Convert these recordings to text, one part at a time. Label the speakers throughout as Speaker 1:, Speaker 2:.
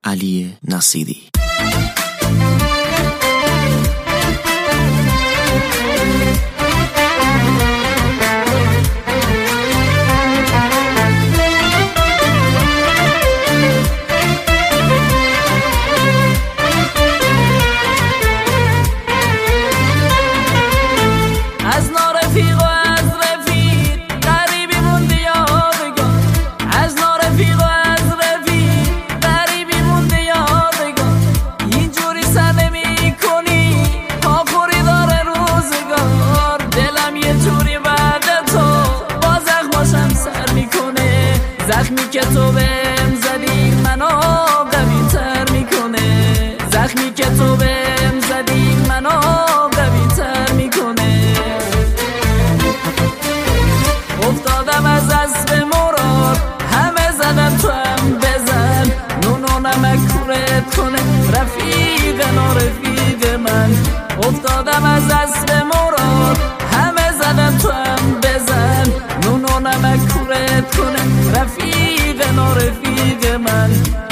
Speaker 1: علی نصیری.
Speaker 2: زخمی که تو بهم زدی منو قوی تر میکنه، زخمی که تو بهم زدی منو قوی تر میکنه. افتادم از اسب مراد، همه زدن تو هم بزن، نون و نمک کورت کنه رفیق نارفیق من. افتادم از اسب مراد، همه زدن تو هم بزن، نون و نمک کورت کنه رفیق نارفیق من.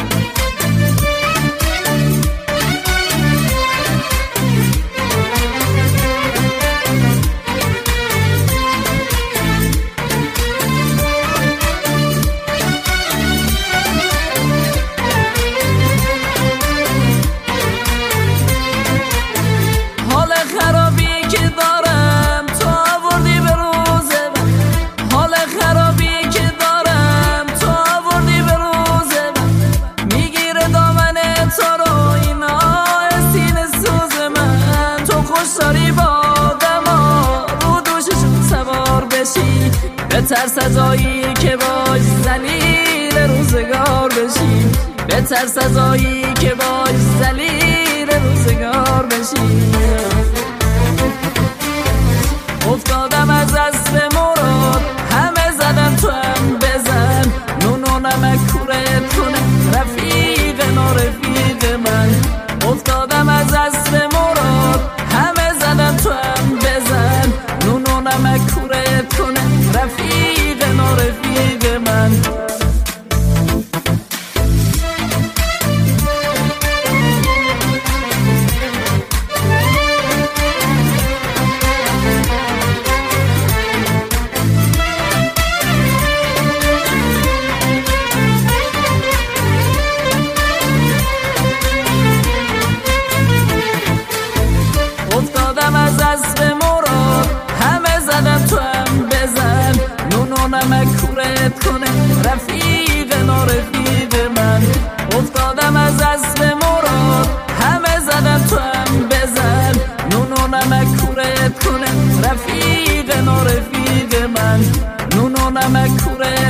Speaker 2: حال خرابی که دارم تو آوردی به روز من، حال خرابی که دارم تو آوردی به روز من. میگیره دامن تو رو اینا سینه سوز من، تو خوش داری با آدما رو دوششون سوار بشی، به ترس از آیی که باش ذلیل روزگار بشی، به ترس از آیی که باش ذلیل روزگار بشی. افتادم از اسب مراد، همه زدن تو هم بزن، نون و نمک کورت کنه رفیق نارفیق من. افتادم از اسب مراد، همه زدن تو هم بزن، نون و نمک کورت کنه رفیق نارفیق من. افتادم از اسب مراد، همه زدن تو هم بزن، نون و نمک کورت کنه رفیق نارفیق من. افتادم از اسب مراد، همه زدن تو هم بزن، نون و نمک کورت کنه رفیق نارفیق من، نون و نمک کورت